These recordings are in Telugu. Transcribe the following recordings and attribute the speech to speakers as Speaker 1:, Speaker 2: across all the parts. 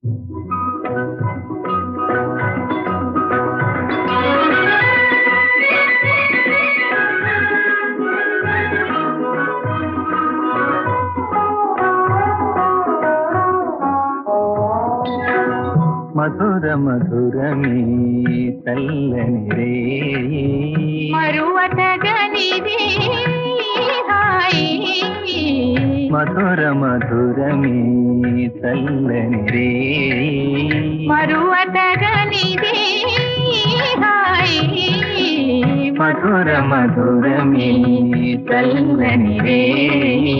Speaker 1: మధుర మధురమీ చల్లని రేయి
Speaker 2: మరువతగనిది హాయి
Speaker 1: మధుర మధురమీ చల్లని రేయి
Speaker 2: మరువతగనిది హాయి
Speaker 1: మధుర మధురమీ చల్లని రేయి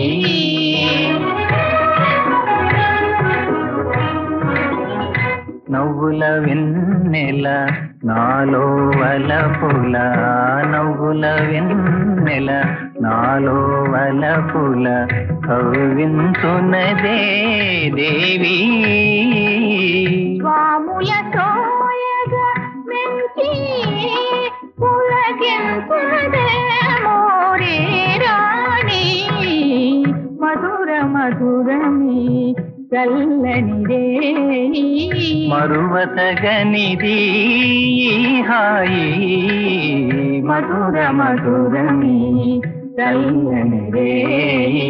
Speaker 1: నవ్వుల వెన్నెల నాలో వలపుల నవ్వుల వెన్నెల నాలో వలపుల కవ్వించునదే దేవి
Speaker 2: స్వాముల తోయగా మెంచి పులకించునదే మోరే రాణి మధుర మధురమీ చల్లని రేయి
Speaker 1: మరువతగనిది హాయి మధుర మధురమీ చల్లని రేయి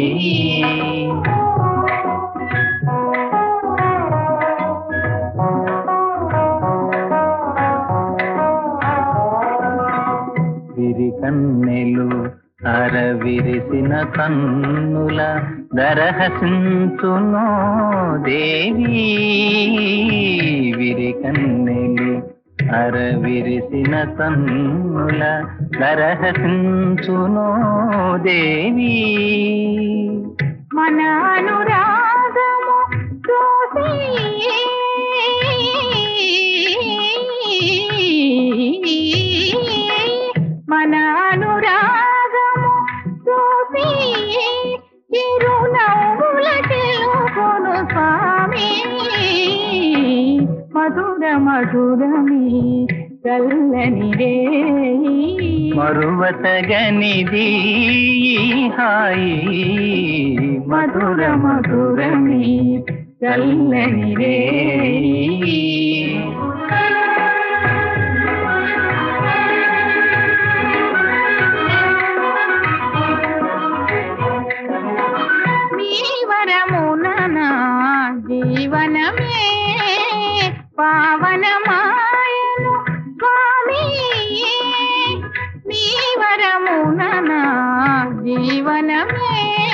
Speaker 1: విరి కన్నెలు అరవిరిసిన కన్నుల దరహసించునో దేవి విరి కన్నెలు అరవిరిసిన కన్నుల దరహసించునో దేవి
Speaker 2: మన అనురాగము చూసి మన అనురాగము చూసి చిరునవ్వుల తెలుగును స్వామి మధుర మధురమీ చల్లని రేయి
Speaker 1: మరువతగనిది హాయి మధుర మధురమీ చల్లని రేయి
Speaker 2: జీవనమే పావనమాయను స్వామి నీ వరమున జీవనమే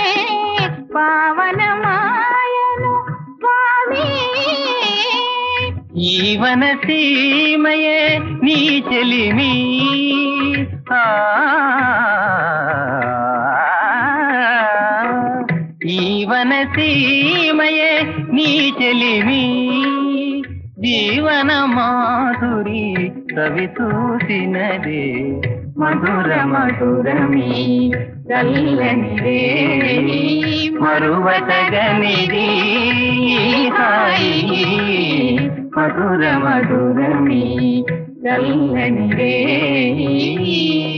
Speaker 2: పావనమాయను స్వామి
Speaker 1: జీవన సీమయే నీ చెలిమి జీవన సీమయే నీ చెలిమి జీవన మాధురి కవి చూసినదే మధుర మధురమీ చల్లని రేయి మరువతగనిది హాయి మధుర మధురమీ చల్లని రేయి